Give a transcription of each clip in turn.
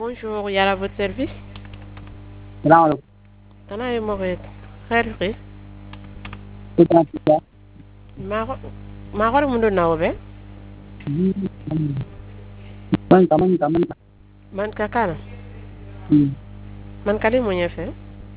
Bonjour, il y a à votre service. Salaamaaleykum. Tana yo moret. Khair. Ma ko mundo nawbe. Man. Man kakana. Hmm. Man kali mo nyefe.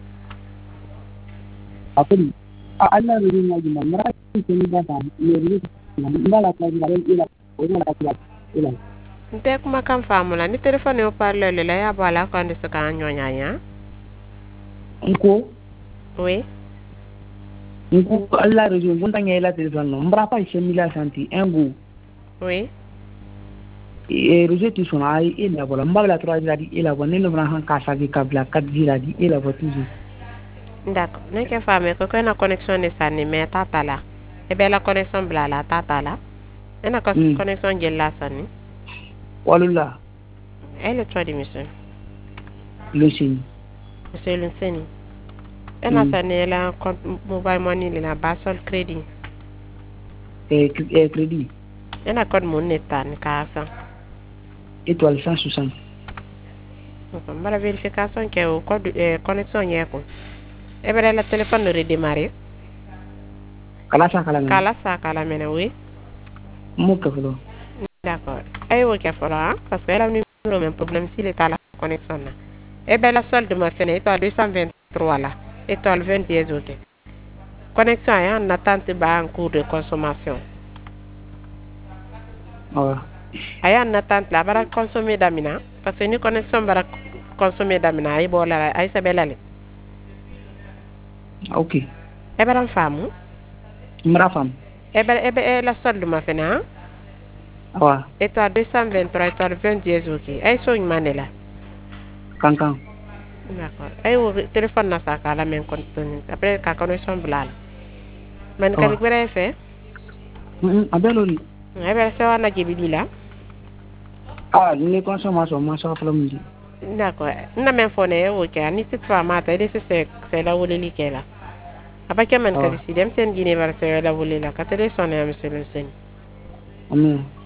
Akuri. Allah ruri na jima. Mara ki ni ba ta. Ni ruri. Ndala ka jira ila. Ila ka jira ila. Nte kuma kam famula ni téléphone yo parle le la ya bala ko ande saka nyonya ya. Nko. Oui. Nko Allah ruri mun tanya ila telefon no. Mbra pa ishe mila santi. Engo. Oui. Roger tu son ai ila bola. Mbala tra jira di ila bo. Nelo bra han ka sa di kabla kat jira di ila bo toujours. D'accord. Ne ke fame ko na connexion ne sani me tata la. E be la connexion bla la tata la. E na connexion gel la sani. Walula. Elle toi di monsieur. Lucine. Monsieur Lunseni. E na sani la compte mobile money le na basol crédit. Crédit. E na code mon netan ka sa. Étoile 160. Mbara vérification ke o code connexion yeko. E be la téléphone redémarrer. Kala sa kala mena oui. Mo ka folo. D'accord. Ay wo ke folo hein parce que elle a numéro même problème s'il est à la connexion là. E be la solde ma fene étoile 223 là. Étoile 20 dièse OK. Connexion est en attente ba en cours de consommation. Ouais. Aya en attente la bara consommer damina parce que ni connexion bara consommer damina ay bo la ay sabelale. OK. E bara famu. Mbra fam. E la solde ma fene hein. Ouais. Étoile 223 étoile 20 dièse OK. Ay so manela. Kankan. D'accord. Ay wo téléphone na sa kala men contenu. Après ka connexion blal. Man kali gbere fe. Abelori. Ay be se wana jibi la. Ni consommation ma so folo mundi. D'accord. Na men fone wo ke ani sit fa mata ide se la wole li ke la. Apa ke man kali si dem sen gine verse la wole la. Ka tele sonne am monsieur le sen. Amen.